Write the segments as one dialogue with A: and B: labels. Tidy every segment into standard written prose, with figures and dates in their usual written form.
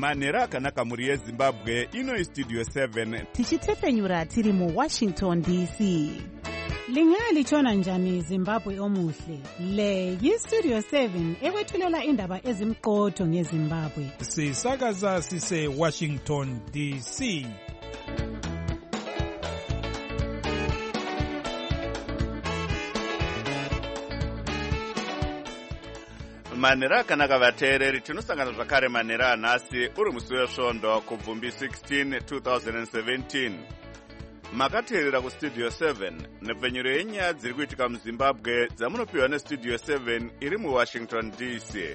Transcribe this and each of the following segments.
A: manhero akanaka mhuri yezimbabwe. Ino Studio 7
B: tichitefenyura tiri muWashington DC.
C: Lingalitshona njani Zimbabwe omuhle? Le yiStudio 7 ekwethulela indaba ezimqotho ngeZimbabwe.
D: Sisakaza sise Washington DC.
A: manhero akanaka vateereri, tinosangana zvakare manhero anhasi uri musi wesvondo kubvumbi 16 2017. Makateerera kuStudio 7 nepfenyuro yenyaya dziri kuitika muZimbabwe dzamunopiwa neStudio 7 iri muWashington DC.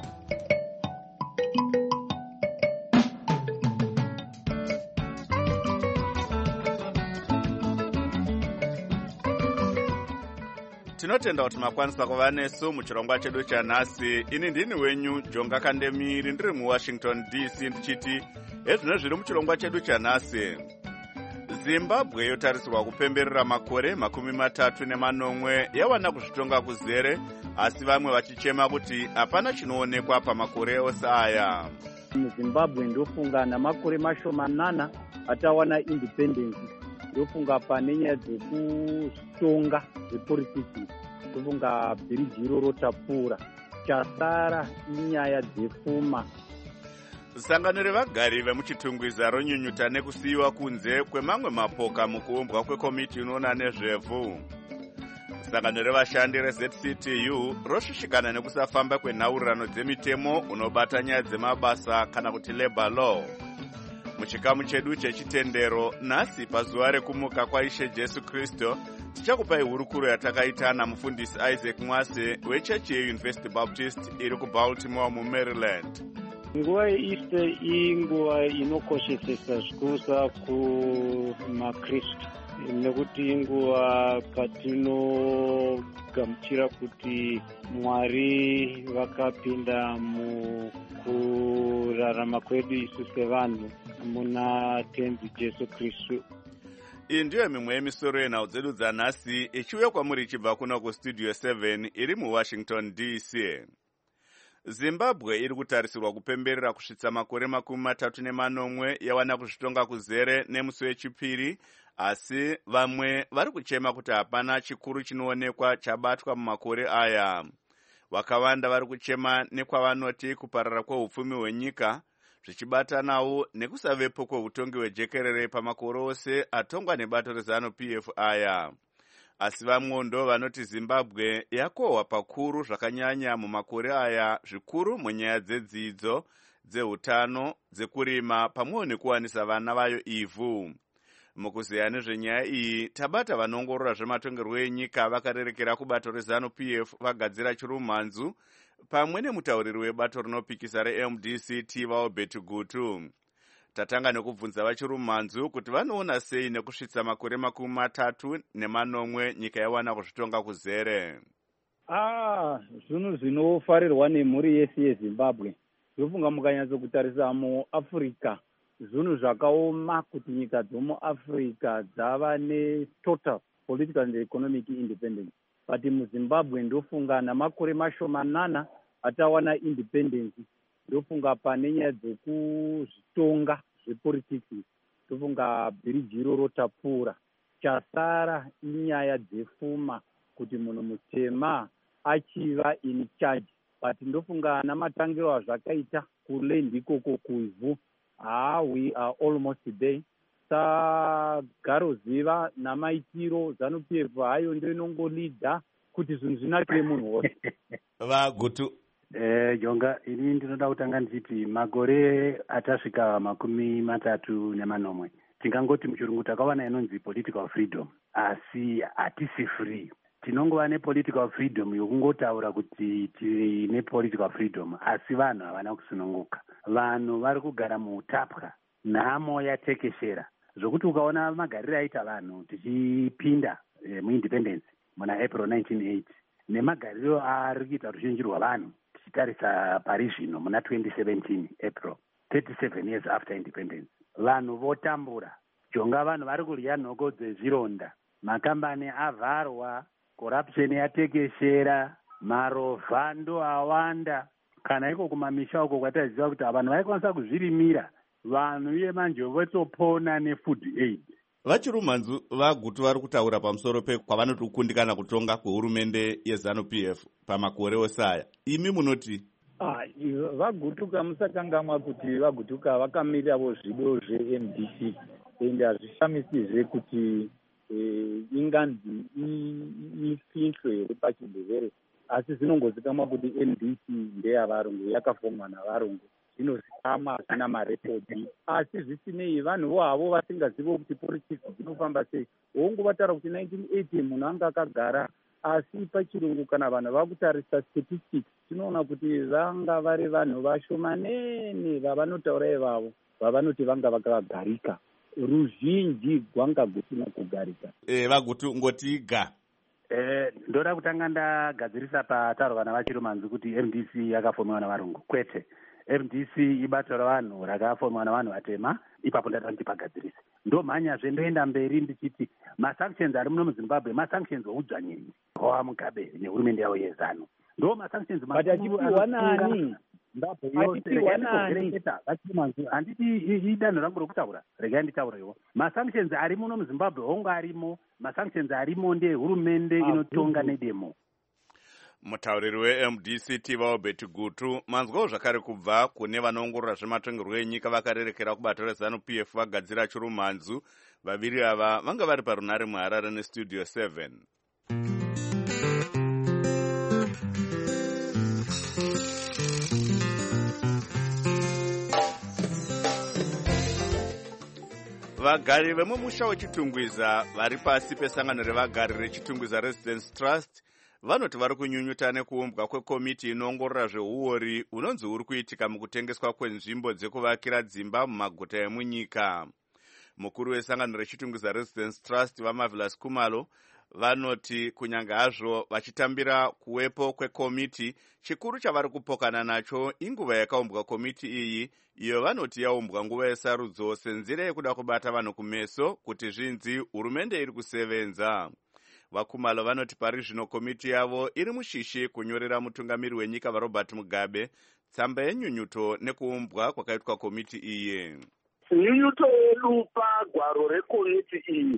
A: Tinotenda kuti makwanisa kuva nesu muchirongwa chedu chanhasi. Ini ndini wenyu Jonga Kandemiri ndiri muWashington DC ndichiti ezvino zviri muchirongwa chedu chanhasi. Zimbabwe yotarisirwa kupemberera makore 38 yawana kuzvitonga kuzere, asi vamwe vachichema kuti hapana chinoonekwa pamakore ose aya.
E: MuZimbabwe ndofunga namakore mashomanana atawana independence, ndofunga pane nyaya dzekutonga dzepolitiki, ndofunga bhiriji iroro tapfuura, chasara inyaya dzepfuma.
A: Sangano revagari vemuchitungwiza ronyunyuta nekusiyiwa kunze kwemamwe mapoka mukuumbwa kwekomiti inoona nezvevhu. Sangano revashandi reZCTU roshushikana nekusafamba kwenhaurirano dzemitemo unobata nyaya dzemabasa kana kuti labor law. Muchikamu chedu chechitendero nhasi pazuva rekumuka kwaIshe Jesu Kristu tichakupai hurukuro yatakaita namufundisi Isaac Mwase wechechi yeUniversity Baptist iri kuBaltimore muMaryland.
E: Nguva yeEaster inguva inokoshesesa zvikusa kumakristu, nekuti inguva patinogamuchira kuti Mwari vakapinda mukurarama kwedu isu sevanhu muna tenzi Jesu Kristu.
A: Iyi ndiyo mimwe yemisoro yenhau dzedu dzanhasi ichiuya kwamuri ichibva kuno kuStudio 7 iri muWashington DC. Zimbabwe iri kutarisirwa kupemberera kusvitsa makore 38 yawana kuzvitonga kuzere nemusi wechipiri, asi vamwe vari kuchema kuti hapana chikuru chinoonekwa chabatwa mumakore aya. Vakawanda vari kuchema nekwavanoti kuparara kweupfumi hwenyika, zvichibatanawo nekusavepo kweutongi hwejekerere pamakore ose atongwa nebato reZANU-PF aya. Asi vamwe ndo vanoti Zimbabwe yakohwa pakuru zvakanyanya mumakore aya, zvikuru munyaya dzedzidzo, dzeutano, dzekurima pamwewo nekuwanisa vana vayo ivhu. Mukuziya nezvenyaya iyi tabata vanoongorora zvematongerwo enyika vakarerekera kubato reZANU-PF vagadzira chirumhanzu pamwe nemutauriri webato rinopikisa reMDC Vaobert Gutu. Tatanga nekubvunza vachirumhanzu kuti vanoona sei nekusvitsa makore 38 nyika yawana kuzvitonga kuzere.
E: Zvinhu zvinofarirwa nemhuri yese yeZimbabwe. Ndofunga mukanyatsokutarisa muAfrica, zvinhu zvakaoma kuti nyika dzomuAfrica dzava netotal political and economic independence. But muZimbabwe ndofunga namakore mashomanana atawana independence, ndofunga pane nyaya dzekuzvitonga zvepolitiki, ndofunga bhiriji iroro tapfuura, chasara inyaya dzepfuma kuti munhu mutema achiva in charge. But ndofunga namatangiro azvakaita kuland ikoko kuivhu, we are almost there. Sagaroziva namaitiro ZANU-PF hayo ndio inongolidha kuti zvinhu zvinakire munhu wose.
A: Vagutu
F: Jonga, ini ndinoda kutanga ndichiti makore atasvika 38 tingangoti muchirungu takawana inonzi political freedom, asi hatisi free. Tinongova nepolitical freedom yokungotaura kuti tiri nepolitical freedom, asi vanhu havana kusununguka. Vanhu vari kugara muutapwa, nhamo yatekeshera zvokuti ukaona magariro aita vanhu tichipinda muindependence muna April 1980 nemagariro ari kuita ruzhinji rwavanhu tichitarisa pari zvino muna 2017 April 37 years after independence, vanhu votambura. Jonga, vanhu vari kurya nhoko dzezvironda, makambani avharwa, corruption yatekeshera, marovha ndo awanda, kana iko kumamisha uko kwataziva kuti vanhu vaikwanisa kuzvirimira vanhu iye manje votopona nefood aid.
A: vachirumhanzu vagutu vari kutaura pamusoro pekwavanoti kukundikana kutonga kwehurumende yeZANU PF pamakore osaya. Imi munoti?
E: Vagutuka musakangamwa kuti vagutuka vakamirirawo zvido zveMDC ende hazvishamisizve kuti inganzi ifinhlwe here pachibhevere, asi zvinongozikamwa kuti MDC ndeyavarungu, yakafomwa navarungu, zvinozikamwa hazvina marekodhi. Asi zvisinei vanhuvo havo vasingazivo kuti politics dzinofamba sei. Wongovataura kuti 1980 munhu anga akagara, asi pachirungu kana vanhu vakutarisa statistics tinoona kuti vanga vari vanhu vashomanene vavanotaura ivavo, vavanoti vanga vakagarika. Ruzhinji rwanga gusina kugarika.
A: Vagutu ngotiga.
F: Ndoda kutanga ndagadzirisa pataurwa navachirumanzi kuti MDC yakafomewa navarungu. Kwete, MDC ibato ravanhu rakafomewa navanhu vatema, ipapo ndada kuti pagadzirise. Ndo mhanyazve ndoenda mberi ndichiti masanctions ari muno muZimbabwe masanctions oudzvanyenyi hwa Mugabe nehurumende yavo yeZANU. Ndo masanctions makuru
E: anosunga
F: handiti idanho rangu rokutaura, regai nditauriwo. Masanctions ari muno muZimbabwe hongu arimo, masanctions arimo ndehurumende inotonga nedemo.
A: Mutauriri weMDC Tivao Gutu manzwawo zvakare kubva kune vanoongorora zvematongerwo enyika vakarerekera kubato reZANU PF vagadzira chirumhanzu. Vaviri ava vanga vari parunare muHarare neStudio 7. Vagari vemumusha weChitungwiza vari pasi pesangano revagari reChitungwiza Residence Trust vanoti vari kunyunyuta nekuumbwa kwekomiti inoongorora zveuori unonzi uri kuitika mukutengeswa kwenzvimbo dzekuvakira dzimba mumaguta emunyika. Mukuru wesangano reChitungwiza Residence Trust vaMarvelous Khumalo vanoti kunyange hazvo vachitambira kuwepo kwekomiti, chikuru chavari kupokana nacho inguva yakaumbwa komiti iyi, iyo vanoti yaumbwa nguva yesarudzo senzira yekuda kubata vanhu kumeso kuti zvinzi hurumende iri kusevenza. VaKhumalo vanoti pari zvino komiti yavo iri mushishi kunyorera mutungamiri wenyika vaRobert Mugabe tsamba yenyunyuto nekuumbwa kwakaitwa komiti iyi.
G: Nyunyuto yedu pagwaro rekomiti iyi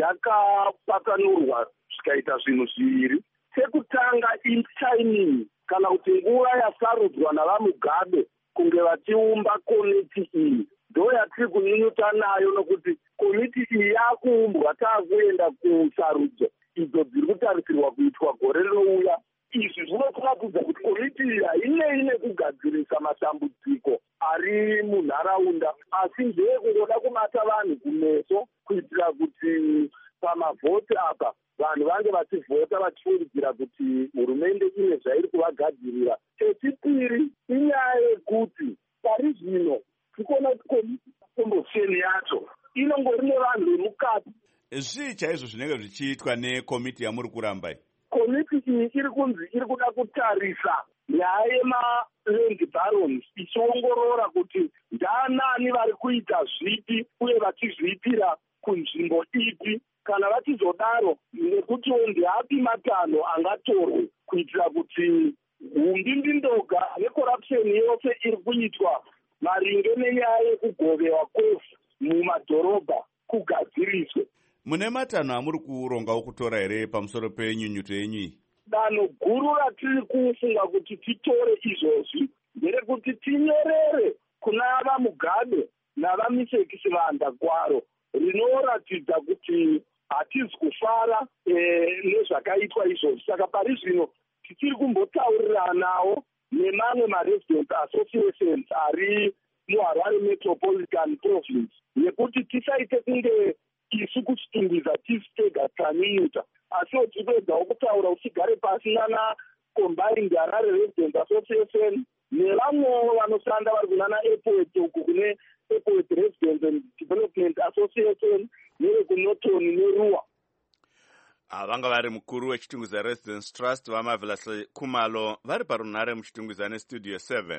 G: yakapatanurwa zvikaita zvinhu zviviri. Chekutanga timing, kana kuti nguva yasarudzwa navaMugabe kunge vachiumba komiti iyi ndo yatiri kunyunyuta nayo, nokuti komiti iyi yakuumbwa taakuenda kusarudzo idzo dziri kutarisirwa kuitwa gore rinouya. Izvi zvinokuratidza kuti komiti iyi hainei nekugadzirisa matambudziko ari munharaunda, asi ndeyekungoda kubata vanhu kumeso kuitira kuti pamavhoti apa vanhu vange vachivhota vachifungidzira kuti hurumende ine zvairi kuvagadzirira. Chechipiri inyaya yekuti pari zvino tikuona kuti komiti kombosheni yacho inongori nevanhu vemukati.
A: Zvii chaizvo zvinenge zvichiitwa nekomiti yamuri kuramba?
G: Komiti iyi iri kunzi iri kuda kutarisa nyaya yemaland barons, ichiongorora kuti ndaanani vari kuita zvipi uye vachizviitira kunzvimbo ipi, kana vachizodaro nekutiwo ndeapi matanho angatorwe kuitira kuti umbindindoga nekorapsheni yose iri kuitwa maringe nenyaya yekugovewa kwevhu mumadhorobha kugadziriswe.
A: Mune matanho amuri kurongawo kutora here pamusoro penyunyuto yenyu?
G: Danho guru ratiri kufunga kuti titore izvozvi nderekuti tinyorere kuna vaMugabe navaMisekisi Vandagwaro rinoratidza kuti hatizi kufara nezvakaitwa izvozvi. Saka pari zvino tichiri kumbotaurirana nawo nemamwe maresident associations ari muHarare Metropolitan Province nekuti tisaite kunge isu kuChitungwiza tisi tega tanyunyuta, asiwo tipedzawo kutaura uchigare pasi nana Combined Harare Residents Association nevamwewo vanoshanda vari kunana Airport uku kune Airport Residents and Development Association nevekunotoni neRua.
A: Vanga vari mukuru weChitungwiza Residence Trust vaMarvelous Khumalo vari parunhare muChitungwiza neStudio 7.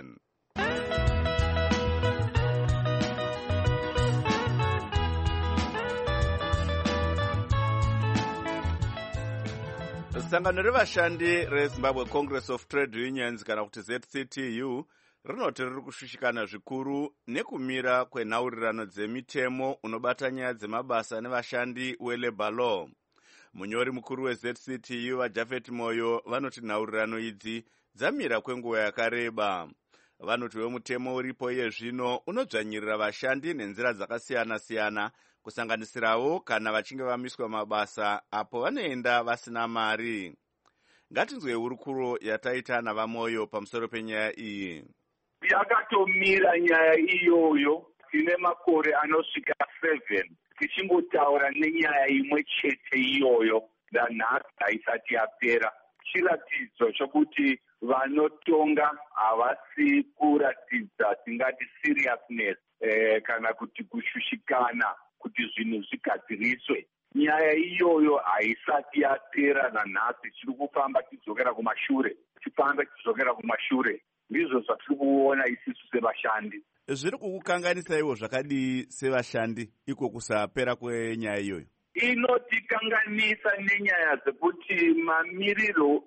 A: Sangano revashandi reZimbabwe Congress of Trade Unions kana kuti ZCTU rinoti riri kushushikana zvikuru nekumira kwenhaurirano dzemitemo unobata nyaya dzemabasa nevashandi weLabour Law. Munyori mukuru weZCTU vaJafet Moyo vanoti nhaurirano idzi dzamira kwenguva yakareba. Vanoti wemutemo uripo iye zvino unodzvanyirira vashandi nenzira dzakasiyana-siyana kusanganisirawo kana vachinge vamiswa mabasa apo vanoenda vasina mari. Ngatinzwe hurukuro yataita navaMoyo pamusoro penyaya iyi.
G: Yakatomira nyaya iyoyo tine makore anosvika 7 tichingotaura nenyaya imwe chete iyoyo danhasi haisati yapera. Chiratidzo chokuti vanotonga havasi kuratidza tingati seriousness kana kuti kushushikana kuti zvinhu zvigadziriswe. Nyaya iyoyo haisati yapera nanhasi, tiri kufamba tichizokera kumashure. Ndizvo zvatiri kuona isisu sevashandi.
A: Zviri kukukanganisaiwo zvakadii sevashandi iko kusapera kwenyaya iyoyo?
G: Inotikanganisa nenyaya dzekuti mamiriro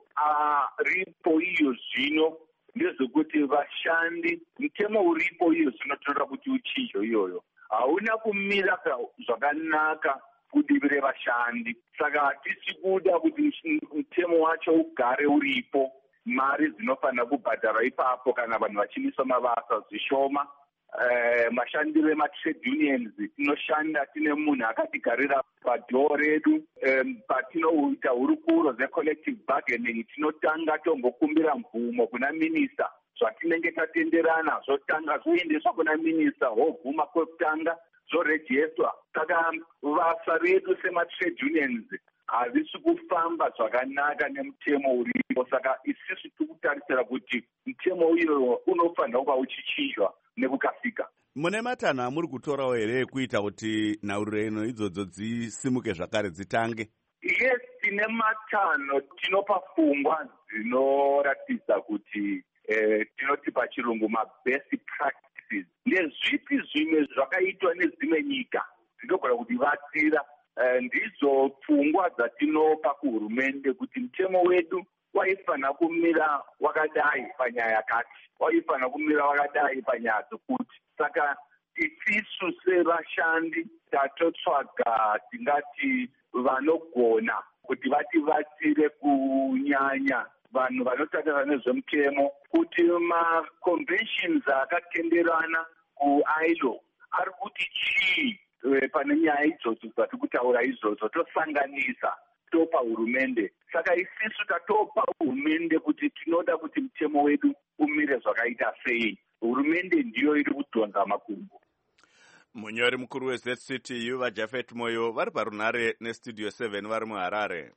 G: aripo iyo zvino ndezvekuti vashandi, mutemo uripo iyo zvino tinoda kuti uchizho iyoyo hauna kumira zvakanaka kudivi revashandi. Saka hatisi kuda kuti mutemo wacho ugare uripo. Mari dzinofanira kubhadharwa ipapo kana vanhu vachimiswa mabasa zvishoma. Mashandi vematrade unions tinoshanda tine munhu akatigarira padhoo redu. Patinoita hurukuro dzecollective bargaining tinotanga tombokumbira mvumo kuna minista, zvatinenge tatenderana zvotanga zvoendeswa kuna minista, hobvuma kwekutanga zvorejestwa. Saka basa redu sematrade unions hazvisi kufamba zvakanaka nemutemo uripo. Saka isisu tiri kutarisira kuti mutemo uyoyo unofanira kuva uchichinjwa nekukasika.
A: Mune matanho amuri kutorawo here kuita kuti nhaurirano idzodzo dzisimuke zvakare dzitange?
G: Yes, tine matanho. Tinopa pfungwa dzinoratidza kuti tinoti pachirungu mabest practices. Ndezvipi zvimwe zvakaitwa nedzimwe nyika dzinogona kutibatsira? Ndidzo pfungwa dzatinopa kuhurumende kuti mutemo wedu waifanira kumira wakadai panyaya yakati, waifanira kumira wakadai panyaya dzokuti. Saka isisu sevashandi tatotsvaga tingati vanogona kuti vatibatsire kunyanya vanhu vanotaura nezvemutemo kuti maconventions akatenderana kuILO ari kuti chii pane nyaya idzodzo dzatiri kutaura izvodzo, tosanganisa topa hurumende. Saka isisu tatopa hurumende kuti tinoda kuti mutemo wedu umire zvakaita sei. Hurumende ndiyo iri kudhonza makumbo.
A: Munyori mukuru weZCTU vaJafet Moyo vari parunhare nestudio 7 vari muHarare.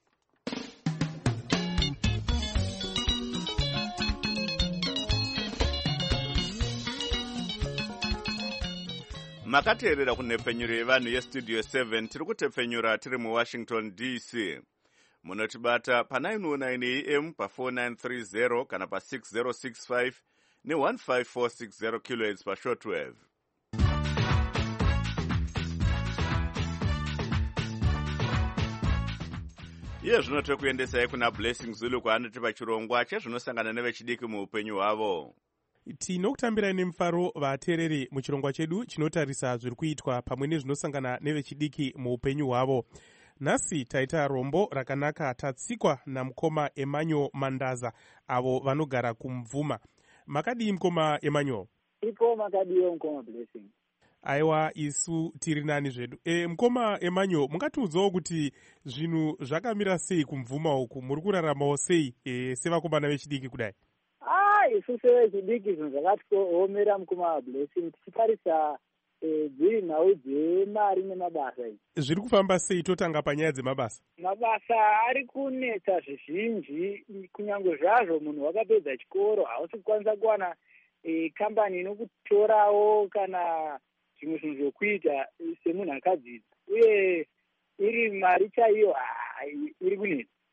A: Makateerera kunhepfenyuro yevanhu yestudio 7 tiri kutepfenyura tiri muWashington DC. Munotibata pa 909 AM pa 4930 kana pa 6065 ne15460 kHz pa shortwave. Iye zvino tokuendesai kuna Blessing Zulu kwaanoti pachirongwa chezvinosangana nevechidiki muupenyu hwavo.
D: Tinokutambirai nemufaro vateereri muchirongwa chedu chinotarisa zviri kuitwa pamwe nezvinosangana nevechidiki muupenyu hwavo. Nhasi taita rombo rakanaka tatsikwa namukoma Emmanuel Mandaza avo vanogara kumvuma. Makadii mukoma Emmanuel?
E: Ipo makadiyo mukoma Blessing.
D: Aiwa, isu tiri nani zvedu. Mukoma Emmanuel, mungatiudzawo kuti zvinhu zvakamira sei kumvuma uku, muri kuraramawo sei sevakomana vechidiki kudai?
E: Isu sevechidiki zvinhu zvakatiomera mukoma Blessing, tichitarisa dziri nhau dzemari nemabasa idzi.
D: Zviri kufamba sei? Totanga panyaya dzemabasa.
E: Mabasa ari kunetsa zvizhinji, kunyange zvazvo munhu wakapedza chikoro hausi kukwanisa kuwana kambani inokutorawo kana zvimwe zvinhu zvokuita semunhu akadzidza, uye iri mari chaiyo iri kunetsa.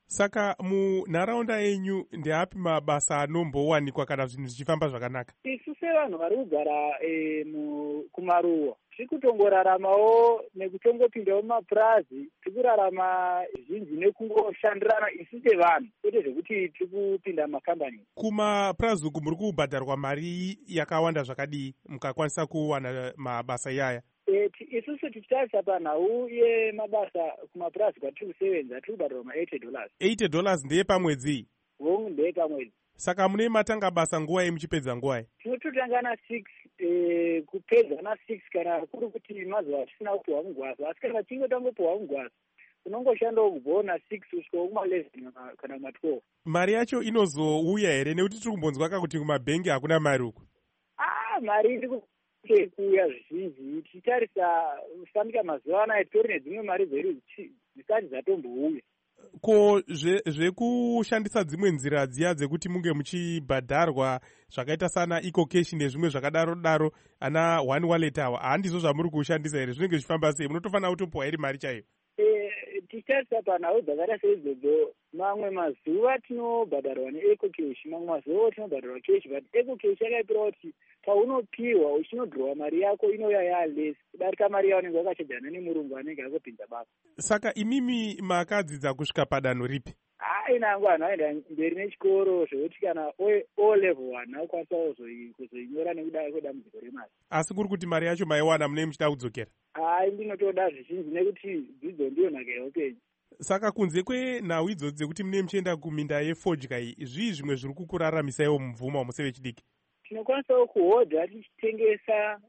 D: Saka munharaunda yenyu ndeapi mabasa anombowanikwa kana zvinhu zvichifamba zvakanaka?
E: Isu sevanhu vari kugara kumaruwa tiri kutongoraramawo nekutongopindawo mumapurazi, tiri kurarama zvinji nekungoshandirana isu sevanhu, kwete zvekuti tiri kupinda mumakambani.
D: Kumapurazi uku muri kubhadharwa mari yakawanda zvakadii mukakwanisa kuwana mabasa iyaya?
E: Isusu tichitarisa panhau yemabasa kumapurazi kwatiri kusevenza tiri kubhadharwa $80.
D: $80 ndeye pamwedzi?
E: Ndeye pamwedzi.
D: Saka mune matanga basa nguwai muchipedza nguwai?
E: Tinototanga na6 kupedza na6 kana kuri kuti mazuva tisina kupuhwa mugwasa, asi kana tinge tangopuhwa mugwasa unongoshandawo kubvawo na6 kusvikawo kuma11 kana kuma12.
D: Mari yacho inozouya here nekuti tiri kumbonzwa kuti kumabhengi hakuna mari uku?
E: Mari iri kuuya zvizhinji. Tichitarisa kusambika mazuva anaya titori nedzimwe mari dzedu dzisati dzatombouya.
D: Ko zvekushandisa dzimwe nzira dziya dzekuti munge muchibhadharwa zvakaita sana eco cash nezvimwe zvakadaro ana one wallet awa handizvo zvamuri kushandisa here? Zvinenge zvichifamba sei? Munotofanira kutopuhwa iri mari chaiyo?
E: Tichitarisa panhau dzakaita seidzodzo, mamwe mazuva tinobhadharwa neeco cash, mamwe mazuva tinobhadharwa cash, but eco cash yakaipira kuti paunopiwa uchinodhirowa mari yako inouya yaless kudarika mari yaunenge wakachajana nemurungu anenge akupinza basa.
D: Saka imimi makadzidza kusvika padanho ripi?
E: Inangu vanhu vaenda mberi nechikoro zvekuti kana o level 1 akwanisa kuzoinyora nekuda kwedambudziko remari.
D: Asi kuri kuti mari yacho maiwana munenge muchida kudzokera?
E: Ndinotoda zvizhinji nekuti dzidzo ndiyo nhaka yeupenyu.
D: Saka kunze kwenhau idzodzi dzekuti munenge muchienda kuminda yefodya iyi, zvii zvimwe zviri kukuraramisaiwo mubvuma musevechidiki?
E: Tinokwanisawo kuhodha tichitengesa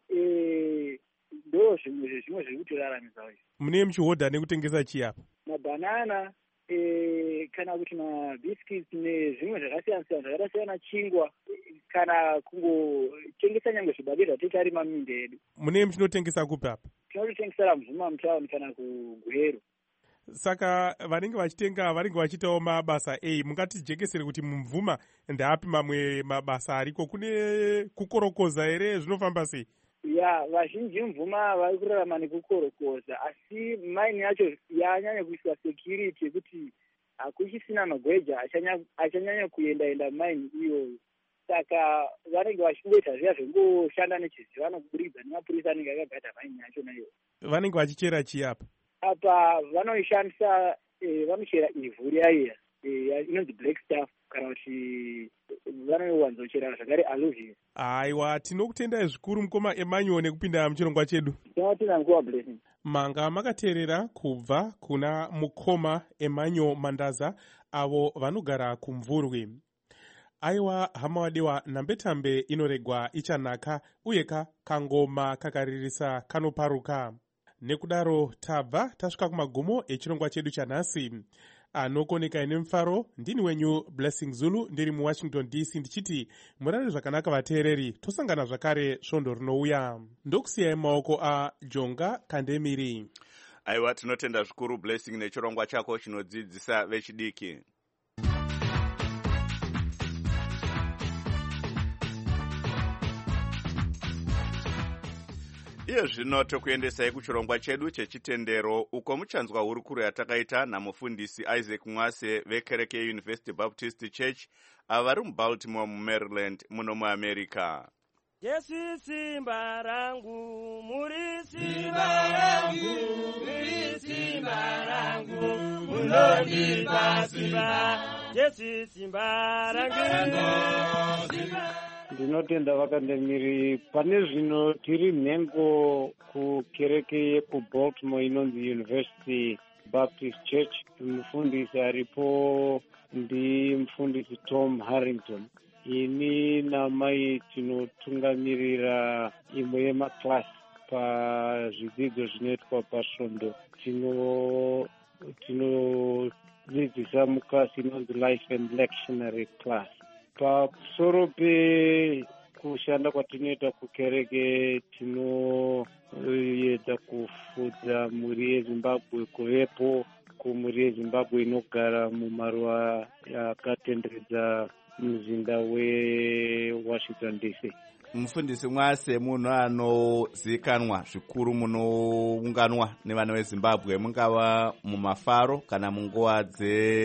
E: ndo zvimwe zviri kutiraramise.
D: Munenge muchihodha nekutengesa chii apa?
E: Mabhanana kana kuti mabhiskits nezvimwe zvakasiyana-siyana zvakaita seyana chingwa, kana kungotengesa nyangwe zvibage zvatitarima muminda yedu.
D: Munenge muchinotengesa kupi apa?
E: Tinototengesera mubvuma mutawuni kana kugweru.
D: Saka vanenge vachitenga vanenge vachiitawo mabasa ei, mungatijekesere kuti mumvuma ndeapi mamwe mabasa ariko? Kune kukorokoza here? Zvinofamba sei?
E: Vazhinji mubvuma vari kurarama nekukorokoza, asi maini yacho yanyanya kuiswa security yekuti hakuchisina magweja achanyanya kuenda mumaini iyoyo. Saka vanenge vachingoita zviya zvengoshanda nechiziva nokuburikidza nemapurisa anenge akagada maini yacho nayo.
D: Vanenge vachichera chii apa?
E: Apa vanoishandisa, vanochera ivhu riya inonzi black stuff, kana kuti vanoiwanzochera zvakare alluvium.
D: Aiwa, tinokutendai zvikuru mukoma Emmanuel nekupinda muchirongwa chedu.
E: Tinotina nguva blessing.
D: Manga makateerera kubva kuna mukoma Emmanuel Mandaza avo vanogara kumvurwi. Aiwa hama wadewa, nambetambe inoregwa ichanaka uye kangoma kakaririsa kanoparuka. Nekudaro tabva tasvika kumagumo echirongwa chedu chanhasi. Anokoneka ine mufaro ndini wenyu Blessing Zulu, ndiri muWashington DC ndichiti murare zvakanaka vateereri, tosangana zvakare svondo rinouya. Ndokusiyai maoko aJonga Kandemiri.
A: Aiwa, tinotenda zvikuru Blessing nechirongwa chako chinodzidzisa vechidiki. Iye zvino tokuendesai kuchirongwa chedu chechitendero, uko muchanzwa hurukuro yatakaita namufundisi Isaac Mwase vekereke yeUniversity Baptist Church avari muBaltimore muMaryland muno muAmerica.
H: Yesu simba rangu, muri simba rangu, muri simba rangu, munondipa simba. Yesu simba rangu, simba.
I: Ndinotenda vakandemiri. Pane zvino tiri nhengo kukereke yekuBaltimore inonzi University Baptist Church. Mufundisi aripo ndimufundisi Tom Harrington. Ini namai tinotungamirira imwe yemaklasi pazvidzidzo zvinoitwa pasvondo. Tinodzidzisa muklasi inonzi Life and Lectionary Class. Pamusoro pekushanda kwatinoita kukereke, tinoedza kufudza mhuri yeZimbabwe, kuvepo kumhuri yeZimbabwe inogara mumaruwa akatenderedza muzinda weWashington DC.
A: Mufundisi Mwase munhu anozikanwa zvikuru munounganwa nevana veZimbabwe, mungava mumafaro kana munguva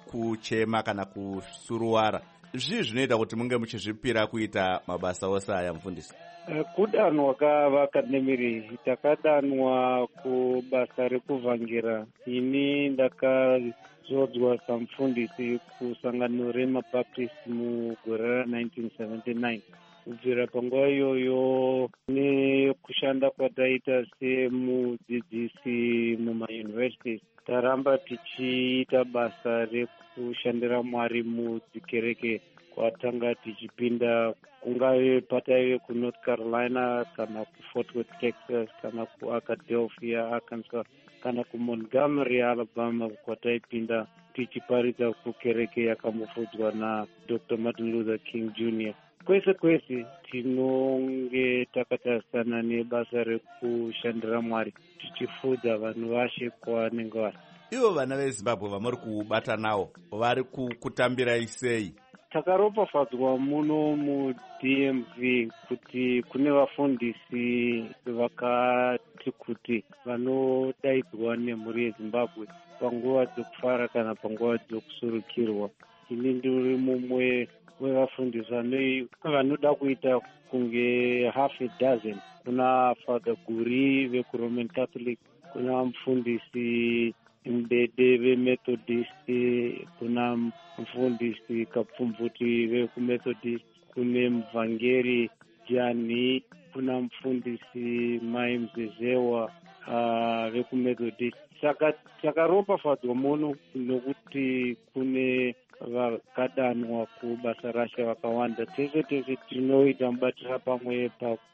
A: kuchema kana kusuruwara. Zvii zvinoita kuti munge muchizvipira kuita mabasa ose aya, mufundisi?
I: Kudanwa kavakademiri takadanwa kubasa rekuvhangira. Ini ndakazodzwa samufundisi kusangano remabaptist mugore ra1979. Kubvira panguva iyoyo nekushanda kwataita semudzidzisi mumayunivhesiti, taramba tichiita basa rekushandira Mwari mudzikereke kwatanga tichipinda, kungave pataive kuNorth Carolina kana kuFort Worth, Texas, kana kuAkadelphia, Arkansas, kana kuMontgomery, Alabama, kwataipinda tichiparidza kukereke yakamufudzwa naDr. Martin Luther King Jr. Kwese tinonge takatarisana nebasa rekushandira Mwari tichifudza vanhu vashe kwavanenge vari.
A: Ivo vana veZimbabwe vamuri kubata navo vari kutambirai sei?
I: Takaropafadzwa muno muDMV kuti kune vafundisi vakati kuti vanodaidzwa nemhuri yeZimbabwe panguva dzokufara kana panguva dzokusurukirwa. Ini ndiri mumwe wevafundisi vanoda kuita kunge half a dozen. Kuna Father Guri vekuRoman Catholic, kuna mufundisi Mbede veMethodist, kuna mufundisi Kapfumvuti vekuMethodist, kune muvhangeri Jani, kuna mufundisi Mai Mzezewa vekuMethodist. Saka takaropafadzwa muno nokuti kune vakadanwa kubasa rashe vakawanda. Tese tinoita mubatira pamwe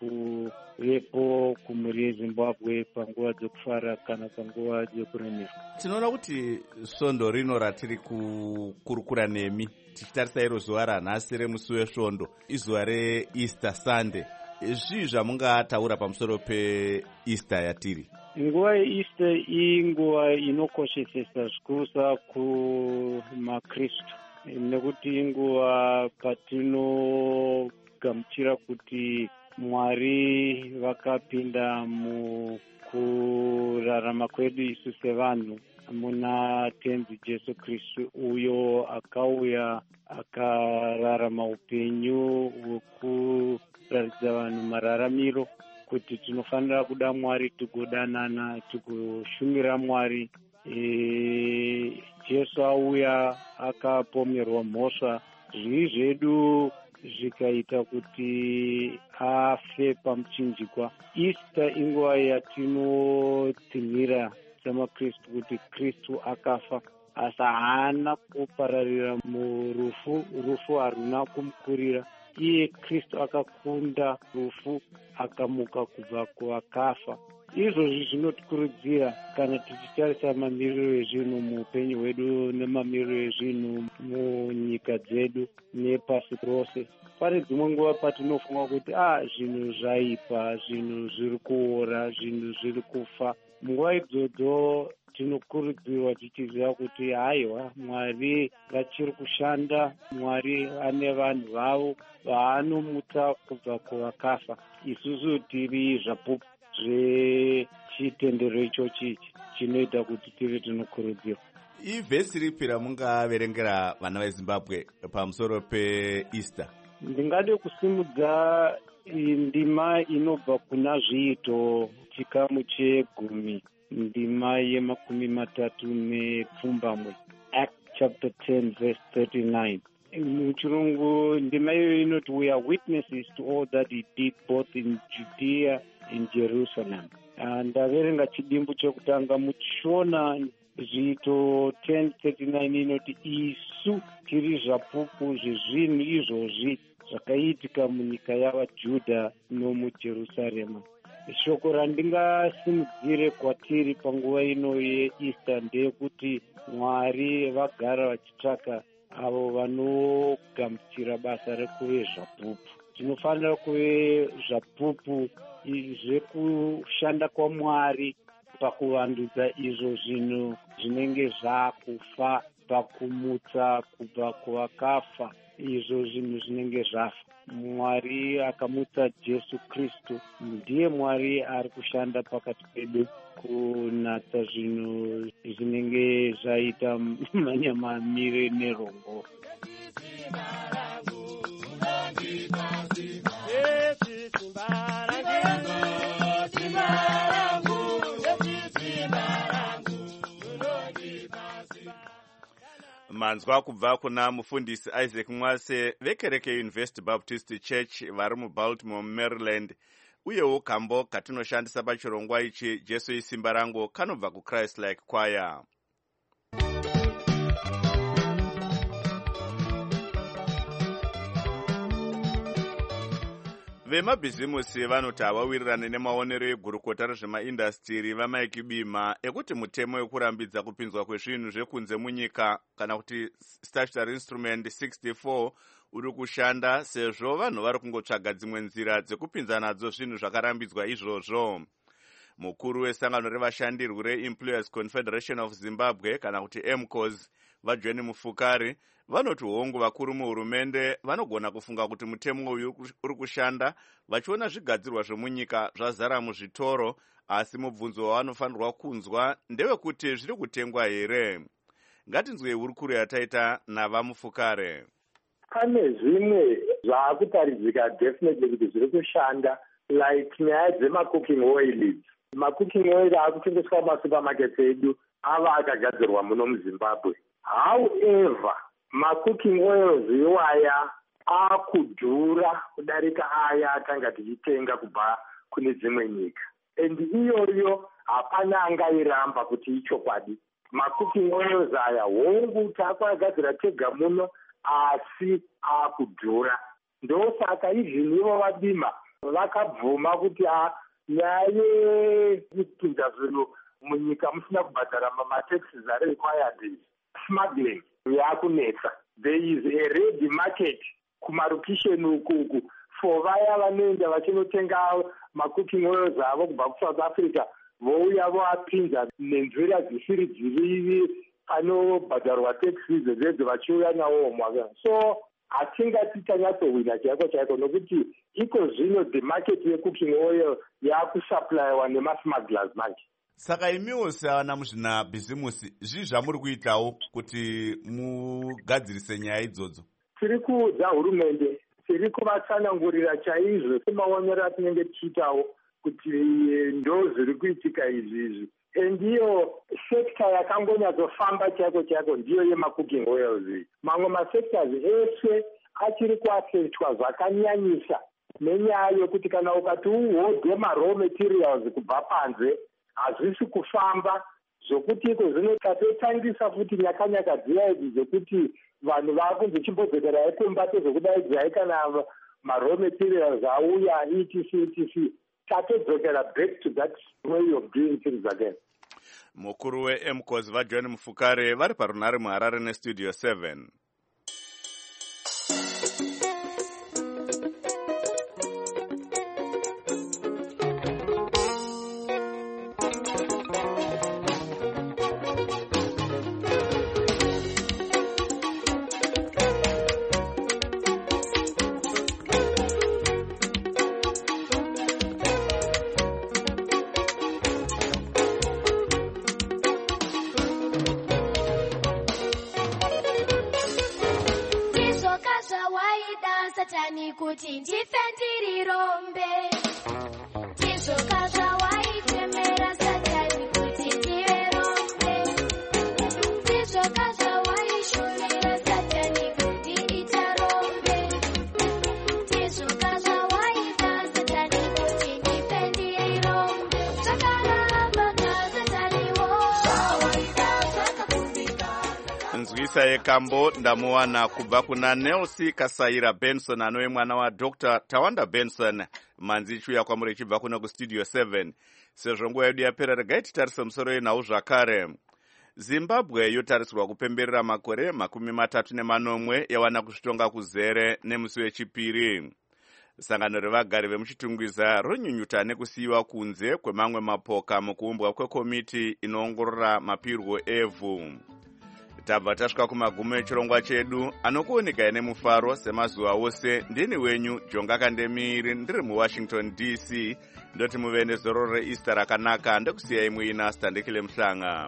I: pakuvepo kumhuri yeZimbabwe panguva dzokufara kana panguva dzokuremera.
A: Tinoona kuti svondo rino ratiri kukurukura nemi tichitarisa iro zuva ranhasi remusi wesvondo, izuva reEaster Sunday. Zvii zvamungataura pamusoro peEaster yatiri?
I: Nguva yeEaster inguva inokoshesesa zvikurusa kumakristu, nekuti inguva patinogamuchira kuti Mwari vakapinda mukurarama kwedu isu sevanhu muna tenzi Jesu Kristu, uyo akauya akararama upenyu hwekuraridza vanhu mararamiro kuti tinofanira kuda Mwari, tigodanana, tigoshumira Mwari. Jesu auya akapomerwa mhosva, zvivi zvedu zvikaita kuti afe pamuchinjikwa. Easter inguva yatinotsimira samakristu kuti Kristu akafa, asi haana kupararira murufu, rufu haruna kumukurira. Iye Kristu akakunda rufu, akamuka kubva kuvakafa. Izvozvi zvinotikurudzira kana tichitarisa mamiriro ezvinhu muupenyu hwedu nemamiriro ezvinhu munyika dzedu nepasi rose. Pane dzimwe nguva patinofunga kuti zvinhu zvaipa, zvinhu zviri kuora, zvinhu zviri kufa. Munguva idzodzo tinokurudzirwa tichiziva kuti haiwa, Mwari vachiri kushanda, Mwari ane vanhu vavo vaanomuta kubva kuvakafa. Isusu tiri zvapupu zvechitendero ichochi chinoita kuti tive tinokurudzirwa.
A: Ivhesi ripi ramungaverengera vana veZimbabwe pamusoro peEaster?
I: Ndingade kusimudza ndima inobva kuna Zviito chikamu 10, ndima ye30 Act chapter 10 verse 39. Muchirungu ndima iyo inoti, we are witnesses to all that he did both in Judea and Jerusalem. Ndaverenga chidimbu chekutanga muchiona Zviito 10:39 inoti, isu tiri zvapupu zvezvinhu izvozvi zvakaitika munyika yavaJudha nomuJerusarema. Shoko randingasimudzire kwatiri panguva ino yeEaster ndeyekuti Mwari vagara vachitsvaka avo vanogamuchira basa rekuve zvapupu. Tinofanira kuve zvapupu zvekushanda kwaMwari pakuvandudza izvo zvinhu zvinenge zvakufa, pakumutsa kubva kuvakafa. izvo zvinhu zvinenge zvafa. Mwari akamutsa Jesu Kristu, ndiye Mwari ari kushanda pakati pedu kunatsa zvinhu zvinenge zvaita manyamamire nerombo.
A: manzwa kubva kuna mufundisi Isaac Mwase vekereke University Baptist Church vari muBaltimore, Maryland, uyewo kambo katinoshandisa pachirongwa ichi Jesu isimba rangu kanobva kuChrist Like Choir. Vemabhizimusi vanoti havawirirane nemaonero egurukota rezvemaindastiri vaMike Bima ekuti mutemo wekurambidza kupinzwa kwezvinhu zvekunze munyika kana kuti Statutory Instrument 64 uri kushanda, sezvo vanhu vari kungotsvaga dzimwe nzira dzekupinza nadzo zvinhu zvakarambidzwa izvozvo. Mukuru wesangano revashandirwi reEmployers Confederation of Zimbabwe kana kuti EMCOS vaJohn Mufukari vanoti hongu vakuru muhurumende vanogona kufunga kuti mutemo uyu uri kushanda vachiona zvigadzirwa zvemunyika zvazara muzvitoro, asi mubvunzo wavanofanirwa kunzwa ndewekuti zviri kutengwa here. Ngatinzwei hurukuro yataita navaMufukare.
J: Pane zvimwe zvaakutaridzika definitely kuti zviri kushanda, like nyaya dzemacooking oil. Macooking oil akutengeswa mumasupermarkets edu ava akagadzirwa muno muZimbabwe. However, macooking oils iwaya akudhura kudarika aya atanga tichitenga kubva kune dzimwe nyika. And iyoyo hapana angairamba kuti ichokwadi. Macooking oils aya hongu taakagadzira tega muno asi akudhura. Ndosaka even ivo vaBima vakabvuma kuti nyaya yekupinza zvinhu munyika musina kubhadhara mataxes are required, smuggling yakunetsa. There is a ready market kumarukisheni ukuku for vaya vanoenda vachinotenga macooking oils avo kubva kuSouth Africa vouya voapinza nenzira dzisiri dziviri panobhadharwa taxes dzedzo vachiuya nawo omwaka. So hatingati tanyatsowina chaiko chaiko nokuti iko zvino the market yecooking oil yakusupplywa nemasmugglers manje.
A: Saka imiwo seana muzvina bhizimusi zvii zvamuri kuitawo kuti mugadzirise nyaya idzodzo?
J: Tiri kuudza hurumende, tiri kuvatsanangurira chaizvo semaonero atinenge tichiitawo kuti ndo zviri kuitika izvi. Ndiyo sekta yakangonyatsofamba chaiko chaiko ndiyo yemacooking oils. Mamwe masectors eshe achiri kuafectwa zvakanyanyisa nenyaya yokuti kana ukati uhodhe maraw materials kubva panze hazvisi kufamba, zvokuti iko zvino tatotangisa futi nyakanyaka dziya idzi dzekuti vanhu vakunzi chimbodzokera kumba tezvokudaidzai kana maraw materials auya etc. Tatodzokera back to that way of doing things again.
A: Mukuru weEMCOS vaJohn Mufukare vari parunhare muHarare neStudio 7.
K: Satani kuti ndifendiri rombe tizoka zvawaitemera Satani kuti ndive rombe tizoka zvawaishumira Satani kuti ita rombe tizoka zvawaita Satani kuti ndifendiri rombe zvakaramba kaSataniwo zvawaita zvakakumbika.
A: Nzwisa yekambo ndamuwana kubva kuna Nelsi Kasaira Benson anowe mwana wa Dr. Tawanda Benson. Manzi chuya kwamuri ichibva kuno kuStudio 7. Sezvo nguva yedu yapera regai titarise musoro yenhau zvakare. Zimbabwe yotarisirwa kupemberera makore 34 yawana kuzvitonga kuzere nemusi wechipiri. Sangano revagari vemuchitungwiza ronyunyuta nekusiyiwa kunze kwemamwe mapoka mukuumbwa kwekomiti inoongorora mapirwo evhu. tabva tasvika kumagumo echirongwa chedu anokuoneka nemufaro semazuva ose. Ndini wenyu Jonga Kandemiri ndiri muWashington DC. Ndoti muve nezororo reEaster rakanaka. Ndokusiyai muina Standekile Mhlanga.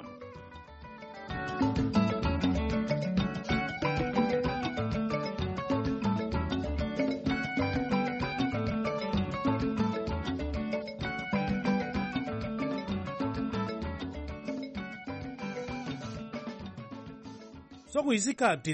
D: Sokuyisikhathi